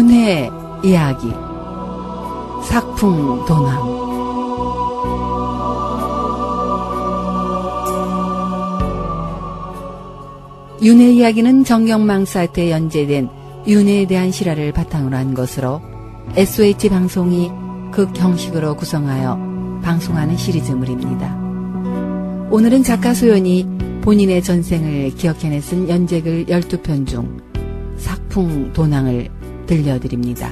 윤회 이야기 삭풍도남. 윤회 이야기는 정경망사 때 연재된 윤회에 대한 실화를 바탕으로 한 것으로 SOH 방송이 극형식으로 구성하여 방송하는 시리즈물입니다. 오늘은 작가 소연이 본인의 전생을 기억해내 쓴 연재글 12편 중 삭풍도낭을 들려드립니다.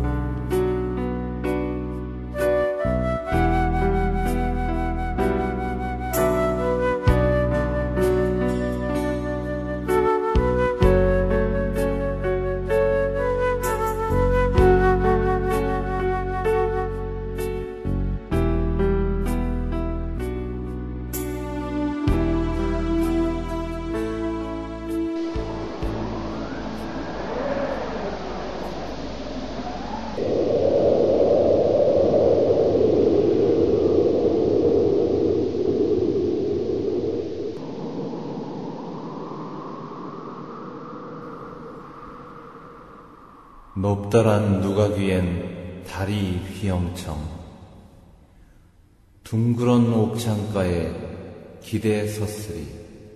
높다란 누각위엔 달이 휘영청 둥그런 옥창가에 기대 섰으리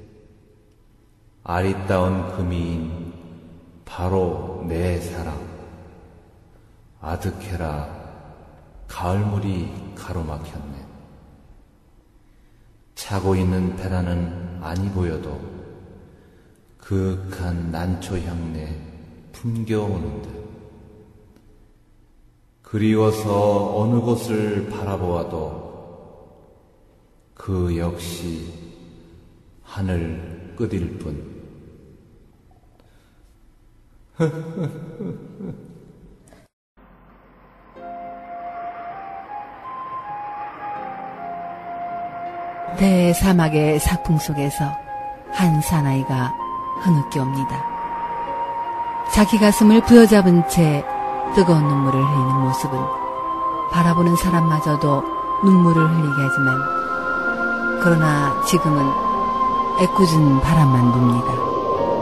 아리따운 금이인 바로 내 사랑 아득해라 가을물이 가로막혔네. 차고 있는 배라는 아니 보여도 그윽한 난초 향내 품겨오는 듯 그리워서 어느 곳을 바라보아도 그 역시 하늘 끝일 뿐. 대사막의 삭풍 속에서 한 사나이가 흐느껴 옵니다. 자기 가슴을 부여잡은 채 뜨거운 눈물을 흘리는 모습은 바라보는 사람마저도 눈물을 흘리게 하지만 그러나 지금은 애꿎은 바람만 붑니다.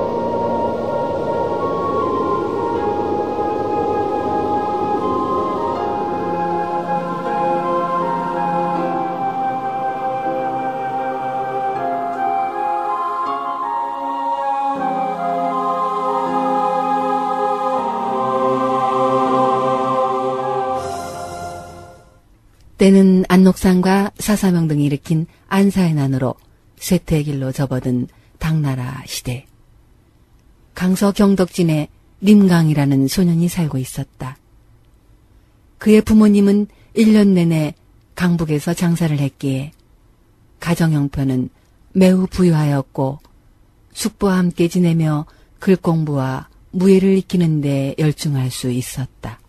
때는 안록산과 사사명 등이 일으킨 안사의 난으로 쇠퇴의 길로 접어든 당나라 시대. 강서 경덕진에 림강이라는 소년이 살고 있었다. 그의 부모님은 1년 내내 강북에서 장사를 했기에 가정 형편은 매우 부유하였고 숙부와 함께 지내며 글 공부와 무예를 익히는 데 열중할 수 있었다.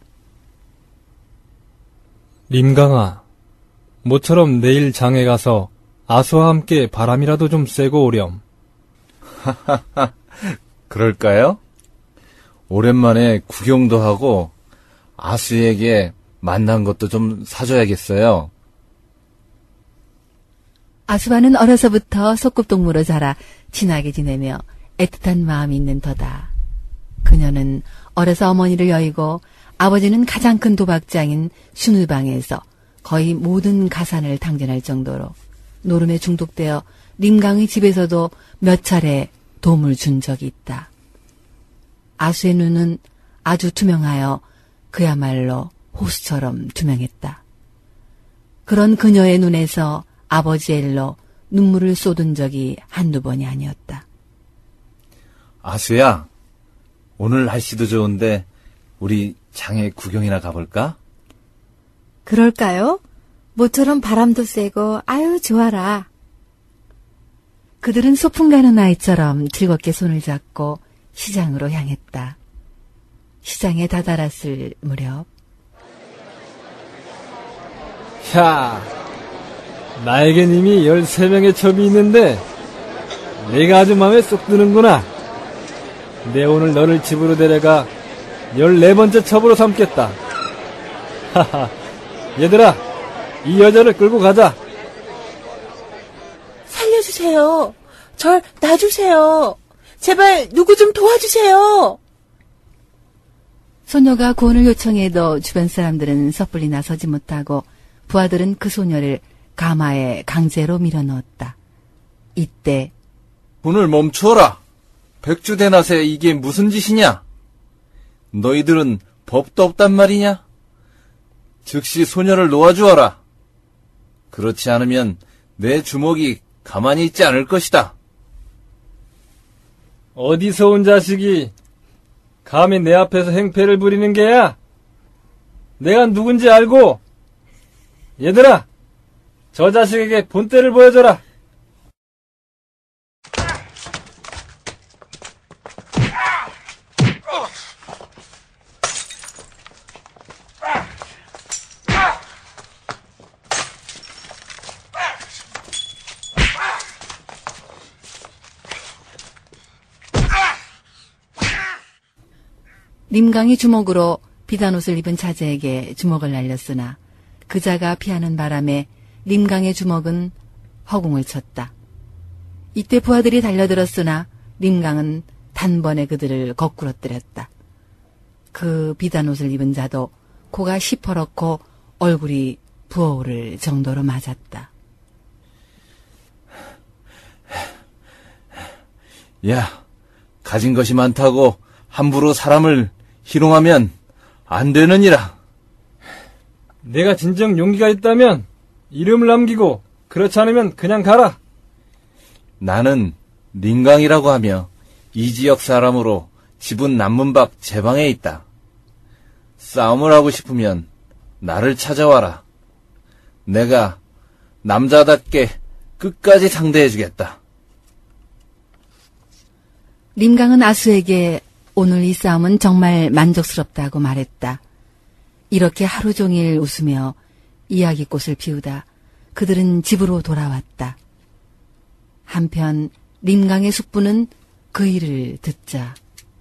림강아, 모처럼 내일 장에 가서 아수와 함께 바람이라도 좀 쐬고 오렴. 하하하, 그럴까요? 오랜만에 구경도 하고 아수에게 만난 것도 좀 사줘야겠어요. 아수와는 어려서부터 소꿉동무로 자라 친하게 지내며 애틋한 마음이 있는 터다. 그녀는 어려서 어머니를 여의고 아버지는 가장 큰 도박장인 순의방에서 거의 모든 가산을 탕진할 정도로 노름에 중독되어 림강의 집에서도 몇 차례 도움을 준 적이 있다. 아수의 눈은 아주 투명하여 그야말로 호수처럼 투명했다. 그런 그녀의 눈에서 아버지의 일로 눈물을 쏟은 적이 한두 번이 아니었다. 아수야, 오늘 날씨도 좋은데 우리 장에 구경이나 가볼까? 그럴까요? 모처럼 바람도 쐬고 아유 좋아라. 그들은 소풍 가는 아이처럼 즐겁게 손을 잡고 시장으로 향했다. 시장에 다다랐을 무렵 야, 나에겐 이미 13명의 첩이 있는데 내가 아주 마음에 쏙 드는구나. 내 오늘 너를 집으로 데려가 14번째 첩으로 삼겠다. 하하, 얘들아, 이 여자를 끌고 가자. 살려주세요. 절 놔주세요. 제발 누구 좀 도와주세요. 소녀가 구원을 요청해도 주변 사람들은 섣불리 나서지 못하고 부하들은 그 소녀를 가마에 강제로 밀어넣었다. 이때 오늘 멈추어라. 백주대낮에 이게 무슨 짓이냐? 너희들은 법도 없단 말이냐? 즉시 소녀를 놓아주어라. 그렇지 않으면 내 주먹이 가만히 있지 않을 것이다. 어디서 온 자식이 감히 내 앞에서 행패를 부리는 게야? 내가 누군지 알고? 얘들아, 저 자식에게 본때를 보여줘라. 림강이 주먹으로 비단옷을 입은 자제에게 주먹을 날렸으나 그자가 피하는 바람에 림강의 주먹은 허공을 쳤다. 이때 부하들이 달려들었으나 림강은 단번에 그들을 거꾸러뜨렸다. 그 비단옷을 입은 자도 코가 시퍼렇고 얼굴이 부어오를 정도로 맞았다. 야, 가진 것이 많다고 함부로 사람을 희롱하면 안 되느니라. 내가 진정 용기가 있다면 이름을 남기고 그렇지 않으면 그냥 가라. 나는 림강이라고 하며 이 지역 사람으로 집은 남문 밖 제 방에 있다. 싸움을 하고 싶으면 나를 찾아와라. 내가 남자답게 끝까지 상대해주겠다. 림강은 아수에게 오늘 이 싸움은 정말 만족스럽다고 말했다. 이렇게 하루 종일 웃으며 이야기꽃을 피우다 그들은 집으로 돌아왔다. 한편 림강의 숙부는 그 일을 듣자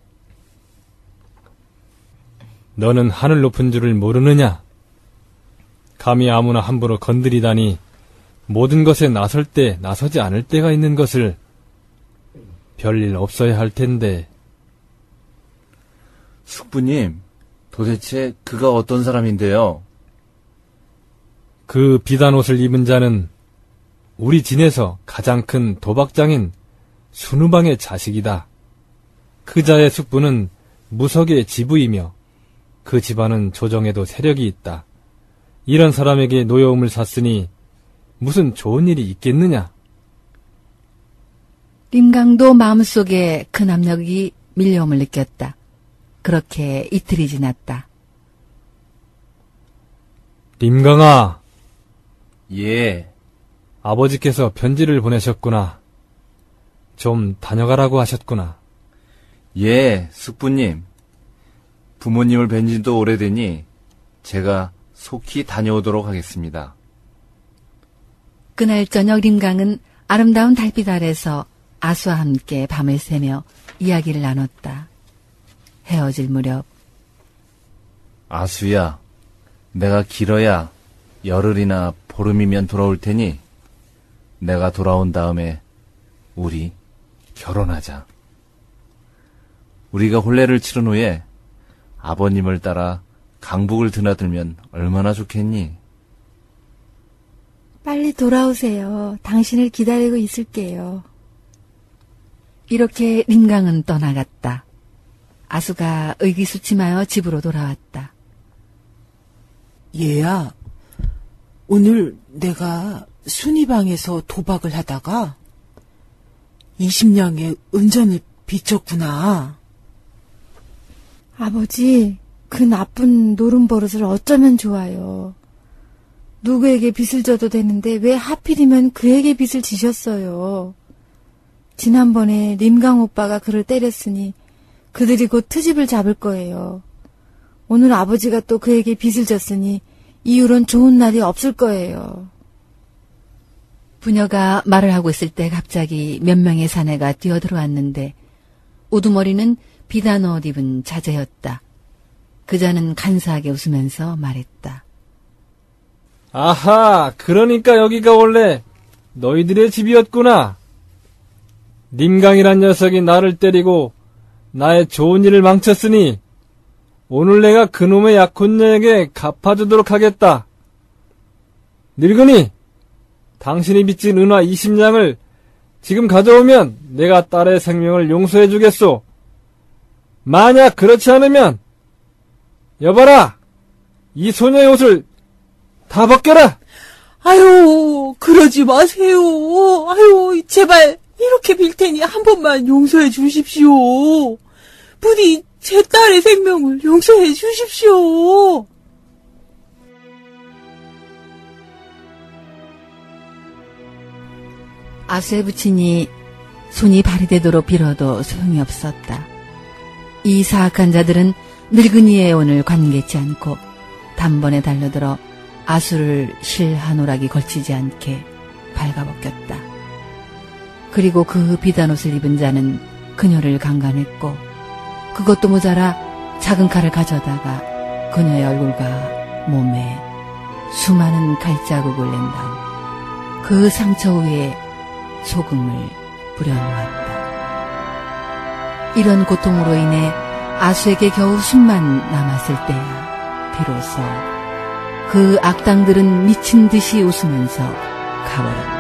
너는 하늘 높은 줄을 모르느냐? 감히 아무나 함부로 건드리다니 모든 것에 나설 때 나서지 않을 때가 있는 것을 별일 없어야 할 텐데. 숙부님, 도대체 그가 어떤 사람인데요? 그 비단옷을 입은 자는 우리 진에서 가장 큰 도박장인 순우방의 자식이다. 그 자의 숙부는 무석의 지부이며 그 집안은 조정에도 세력이 있다. 이런 사람에게 노여움을 샀으니 무슨 좋은 일이 있겠느냐? 림강도 마음속에 큰 압력이 밀려옴을 느꼈다. 그렇게 이틀이 지났다. 림강아, 예. 아버지께서 편지를 보내셨구나. 좀 다녀가라고 하셨구나. 예, 숙부님. 부모님을 뵌 지도 오래되니 제가 속히 다녀오도록 하겠습니다. 그날 저녁 림강은 아름다운 달빛 아래서 아수와 함께 밤을 새며 이야기를 나눴다. 헤어질 무렵 아수야, 내가 길어야 열흘이나 보름이면 돌아올 테니 내가 돌아온 다음에 우리 결혼하자. 우리가 혼례를 치른 후에 아버님을 따라 강북을 드나들면 얼마나 좋겠니? 빨리 돌아오세요. 당신을 기다리고 있을게요. 이렇게 림강은 떠나갔다. 아수가 의기소침하여 집으로 돌아왔다. 얘야, 오늘 내가 순이방에서 도박을 하다가 20냥의 은전을 빚졌구나. 아버지, 그 나쁜 노름버릇을 어쩌면 좋아요. 누구에게 빚을 져도 되는데 왜 하필이면 그에게 빚을 지셨어요. 지난번에 림강 오빠가 그를 때렸으니 그들이 곧 트집을 잡을 거예요. 오늘 아버지가 또 그에게 빚을 졌으니 이후론 좋은 날이 없을 거예요. 부녀가 말을 하고 있을 때 갑자기 몇 명의 사내가 뛰어들어왔는데 우두머리는 비단옷 입은 자제였다. 그자는 간사하게 웃으면서 말했다. 아하, 그러니까 여기가 원래 너희들의 집이었구나. 림강이란 녀석이 나를 때리고 나의 좋은 일을 망쳤으니 오늘 내가 그놈의 약혼녀에게 갚아주도록 하겠다. 늙은이, 당신이 빚진 은화 20냥을 지금 가져오면 내가 딸의 생명을 용서해 주겠소. 만약 그렇지 않으면 여봐라, 이 소녀의 옷을 다 벗겨라. 아유, 그러지 마세요. 아유, 제발 이렇게 빌 테니 한 번만 용서해 주십시오. 부디 제 딸의 생명을 용서해 주십시오. 아수의 부친이 손이 발이 되도록 빌어도 소용이 없었다. 이 사악한 자들은 늙은이의 애원을 관계치 않고 단번에 달려들어 아수를 실 한 오락이 걸치지 않게 발가벗겼다. 그리고 그 비단 옷을 입은 자는 그녀를 강간했고 그것도 모자라 작은 칼을 가져다가 그녀의 얼굴과 몸에 수많은 칼자국을 낸 다음 그 상처 위에 소금을 뿌려놓았다. 이런 고통으로 인해 아수에게 겨우 숨만 남았을 때야 비로소 그 악당들은 미친 듯이 웃으면서 가버렸다.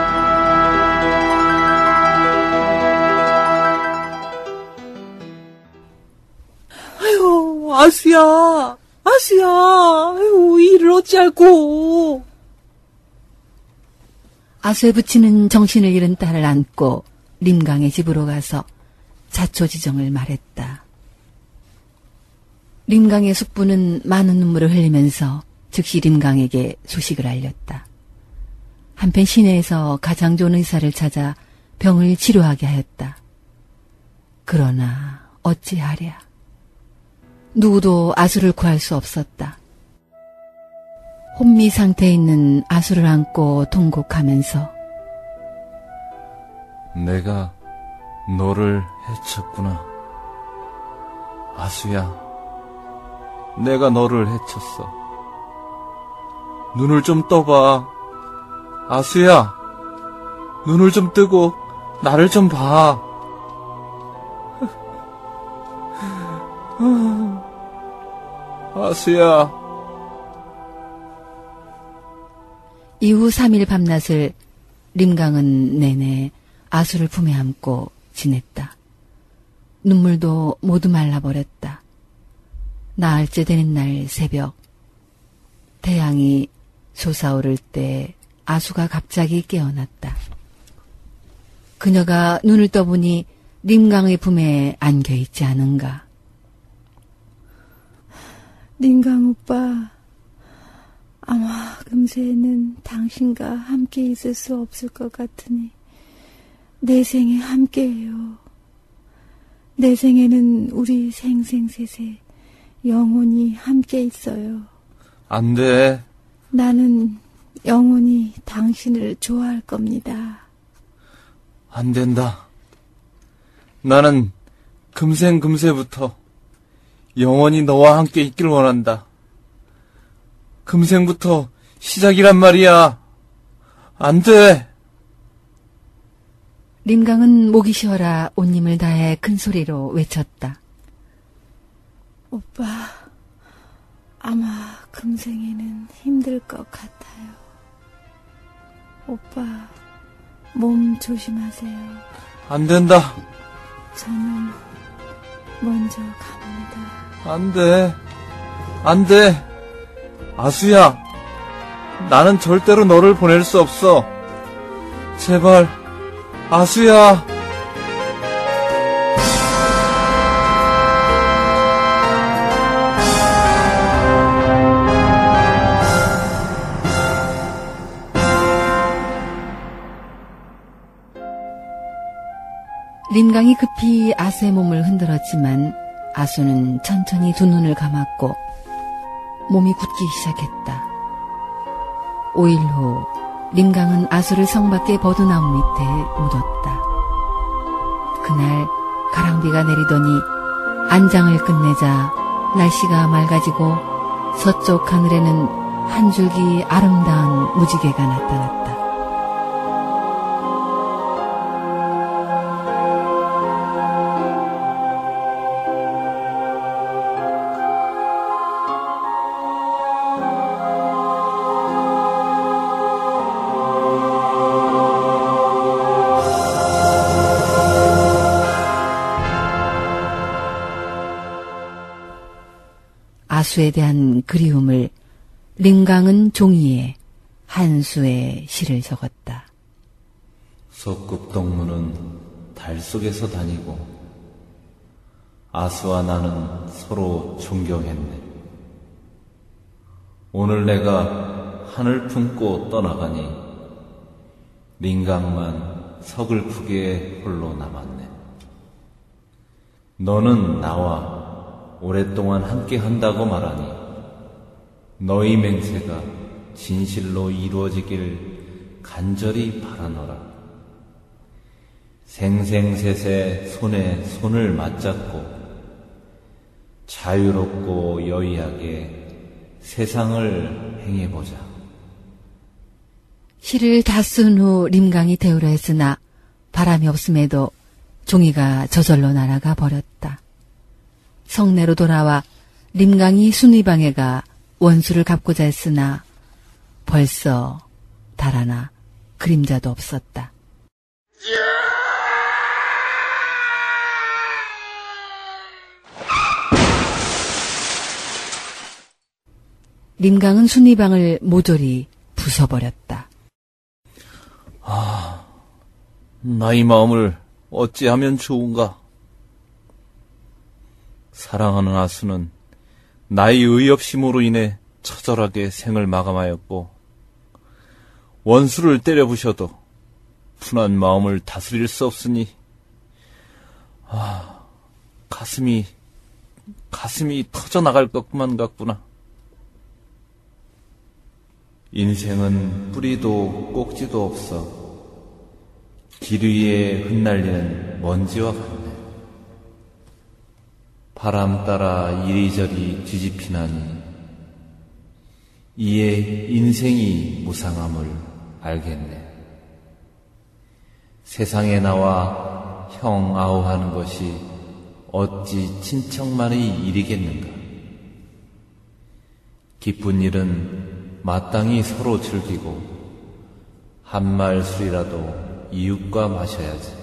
아유, 아수야, 아유, 이 일을 어찌할꼬. 아수의 부친은 정신을 잃은 딸을 안고 림강의 집으로 가서 자초지정을 말했다. 림강의 숙부는 많은 눈물을 흘리면서 즉시 림강에게 소식을 알렸다. 한편 시내에서 가장 좋은 의사를 찾아 병을 치료하게 하였다. 그러나 어찌하랴. 누구도 아수를 구할 수 없었다. 혼미 상태에 있는 아수를 안고 통곡하면서 내가 너를 해쳤구나. 아수야, 내가 너를 해쳤어. 눈을 좀 떠봐. 아수야, 눈을 좀 뜨고 나를 좀 봐. 아수야. 이후 3일 밤낮을 림강은 내내 아수를 품에 안고 지냈다. 눈물도 모두 말라버렸다. 나흘째 되는 날 새벽, 태양이 솟아오를 때 아수가 갑자기 깨어났다. 그녀가 눈을 떠보니 림강의 품에 안겨있지 않은가. 림강 오빠, 아마 금세에는 당신과 함께 있을 수 없을 것 같으니 내 생에 함께해요. 내 생에는 우리 생생셋에 영원히 함께 있어요. 안 돼. 나는 영원히 당신을 좋아할 겁니다. 안 된다. 나는 금생금세부터 영원히 너와 함께 있길 원한다. 금생부터 시작이란 말이야. 안 돼. 림강은 목이 쉬어라 온님을 다해 큰 소리로 외쳤다. 오빠, 아마 금생에는 힘들 것 같아요. 오빠, 몸 조심하세요. 안 된다. 저는 먼저 갑니다. 안 돼. 안 돼. 아수야, 나는 절대로 너를 보낼 수 없어. 제발, 아수야. 림강이 급히 아수의 몸을 흔들었지만 아수는 천천히 두 눈을 감았고 몸이 굳기 시작했다. 5일 후 림강은 아수를 성 밖의 버드나무 밑에 묻었다. 그날 가랑비가 내리더니 안장을 끝내자 날씨가 맑아지고 서쪽 하늘에는 한 줄기 아름다운 무지개가 나타났다. 아수에 대한 그리움을 림강은 종이에 한 수의 시를 적었다. 석급동무는 달 속에서 다니고 아수와 나는 서로 존경했네. 오늘 내가 하늘 품고 떠나가니 림강만 서글프게 홀로 남았네. 너는 나와 오랫동안 함께 한다고 말하니 너희 맹세가 진실로 이루어지길 간절히 바라노라. 생생셋에 손에 손을 맞잡고 자유롭고 여의하게 세상을 행해보자. 시를 다 쓴 후 림강이 대우려 했으나 바람이 없음에도 종이가 저절로 날아가 버렸다. 성내로 돌아와 림강이 순위방에 가 원수를 갚고자 했으나 벌써 달아나 그림자도 없었다. 림강은 순위방을 모조리 부숴버렸다. 나의 마음을 어찌하면 좋은가? 사랑하는 아수는 나의 의협심으로 인해 처절하게 생을 마감하였고 원수를 때려 부셔도 분한 마음을 다스릴 수 없으니 가슴이 터져나갈 것만 같구나. 인생은 뿌리도 꼭지도 없어 길 위에 흩날리는 먼지와 같네. 바람 따라 이리저리 뒤집히나니 이에 인생이 무상함을 알겠네. 세상에 나와 형 아우하는 것이 어찌 친척만의 일이겠는가. 기쁜 일은 마땅히 서로 즐기고 한 말 술이라도 이웃과 마셔야지.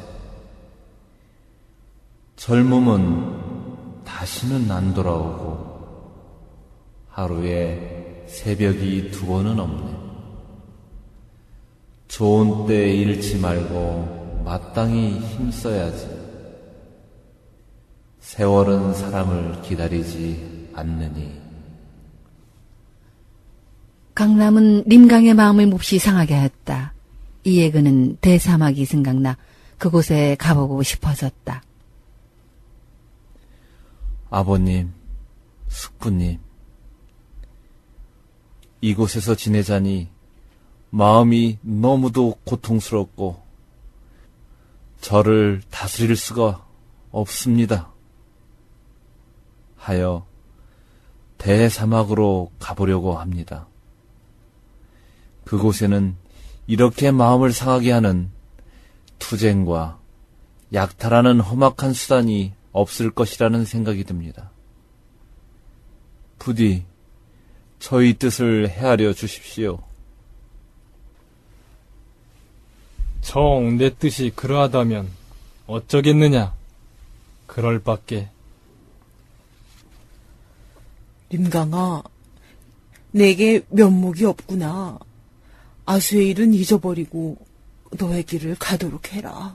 젊음은 다시는 안 돌아오고 하루에 새벽이 2번은 없네. 좋은 때 잃지 말고 마땅히 힘써야지. 세월은 사람을 기다리지 않느니. 강남은 림강의 마음을 몹시 상하게 했다. 이에 그는 대사막이 생각나 그곳에 가보고 싶어졌다. 아버님, 숙부님, 이곳에서 지내자니 마음이 너무도 고통스럽고 저를 다스릴 수가 없습니다. 하여 대사막으로 가보려고 합니다. 그곳에는 이렇게 마음을 상하게 하는 투쟁과 약탈하는 험악한 수단이 없을 것이라는 생각이 듭니다. 부디 저희 뜻을 헤아려 주십시오. 정 내 뜻이 그러하다면 어쩌겠느냐. 그럴 밖에. 림강아, 내게 면목이 없구나. 아수의 일은 잊어버리고 너의 길을 가도록 해라.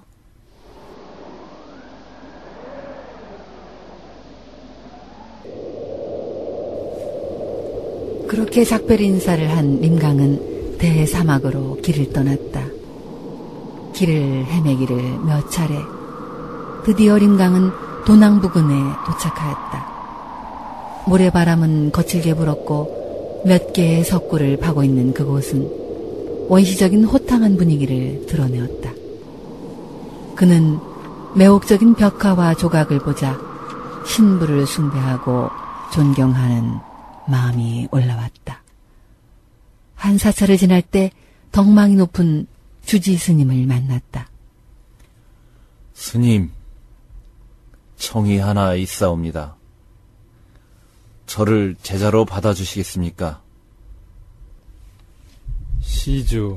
그렇게 작별 인사를 한 림강은 대사막으로 길을 떠났다. 길을 헤매기를 몇 차례. 드디어 림강은 도낭부근에 도착하였다. 모래바람은 거칠게 불었고 몇 개의 석굴을 파고 있는 그곳은 원시적인 호탕한 분위기를 드러내었다. 그는 매혹적인 벽화와 조각을 보자 신부를 숭배하고 존경하는 마음이 올라왔다. 한 사찰을 지날 때 덕망이 높은 주지 스님을 만났다. 스님, 청이 하나 있사옵니다. 저를 제자로 받아주시겠습니까? 시주,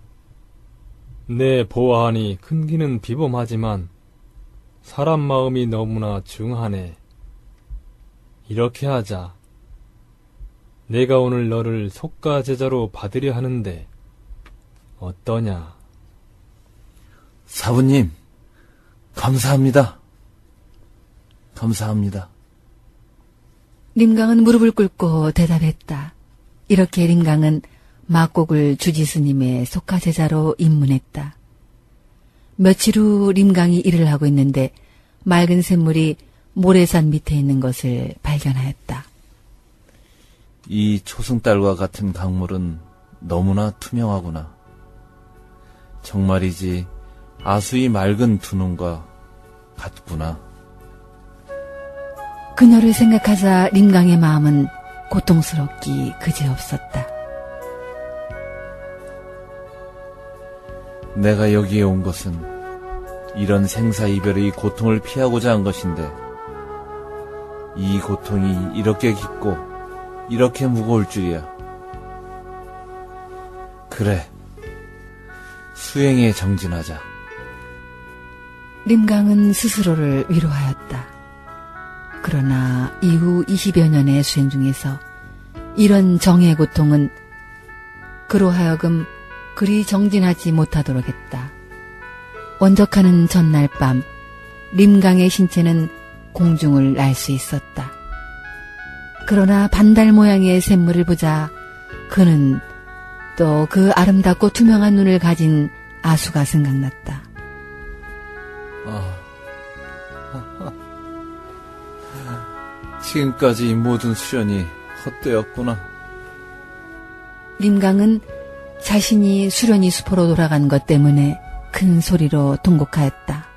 내 보아하니 큰기는 비범하지만 사람 마음이 너무나 중하네. 이렇게 하자. 내가 오늘 너를 속가 제자로 받으려 하는데 어떠냐? 사부님, 감사합니다. 감사합니다. 림강은 무릎을 꿇고 대답했다. 이렇게 림강은 막곡을 주지스님의 속가제자로 입문했다. 며칠 후 림강이 일을 하고 있는데 맑은 샘물이 모래산 밑에 있는 것을 발견하였다. 이 초승달과 같은 강물은 너무나 투명하구나. 정말이지 아수이 맑은 두 눈과 같구나. 그녀를 생각하자 림강의 마음은 고통스럽기 그지없었다. 내가 여기에 온 것은 이런 생사이별의 고통을 피하고자 한 것인데 이 고통이 이렇게 깊고 이렇게 무거울 줄이야. 그래, 수행에 정진하자. 림강은 스스로를 위로하였다. 그러나 이후 20여 년의 수행 중에서 이런 정의 고통은 그로 하여금 그리 정진하지 못하도록 했다. 원적하는 전날 밤 림강의 신체는 공중을 날 수 있었다. 그러나 반달 모양의 샘물을 보자 그는 또 그 아름답고 투명한 눈을 가진 아수가 생각났다. 지금까지 이 모든 수련이 헛되었구나. 림강은 자신이 수련이 수포로 돌아간 것 때문에 큰 소리로 통곡하였다.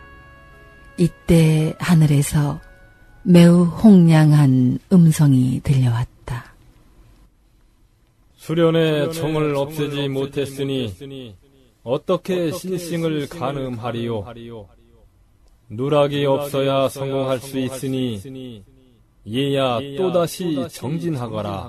이때 하늘에서 매우 홍량한 음성이 들려왔다. 수련의 정을 없애지 못했으니 어떻게 신싱을 가늠하리요? 누락이 없어야 성공할 수 있으니 이야 또다시 정진하거라.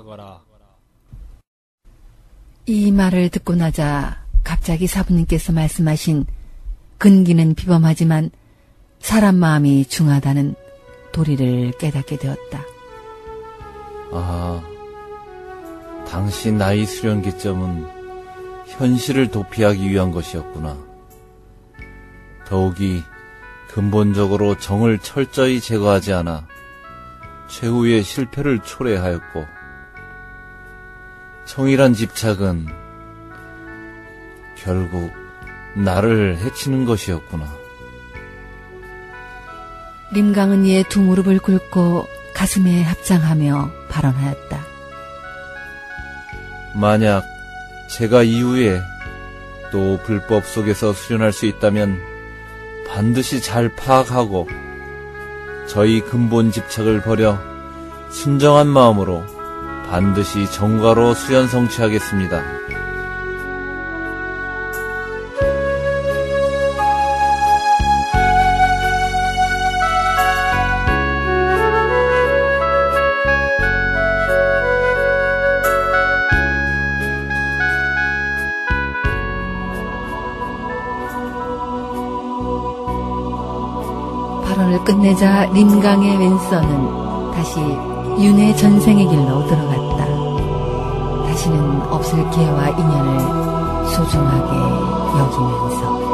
이 말을 듣고 나자 갑자기 사부님께서 말씀하신 근기는 비범하지만 사람 마음이 중하다는 도리를 깨닫게 되었다. 아, 당신 나이 수련 기점은 현실을 도피하기 위한 것이었구나. 더욱이 근본적으로 정을 철저히 제거하지 않아 최후의 실패를 초래하였고 정이란 집착은 결국 나를 해치는 것이었구나. 림강은 이에 두 무릎을 꿇고 가슴에 합장하며 발언하였다. 만약 제가 이후에 또 불법 속에서 수련할 수 있다면 반드시 잘 파악하고 저희 근본 집착을 버려 순정한 마음으로 반드시 정과로 수련 성취하겠습니다. 발언을 끝내자 림강의 왼손은 다시 윤회 전생의 길로 들어갔다. 다시는 없을 기회와 인연을 소중하게 여기면서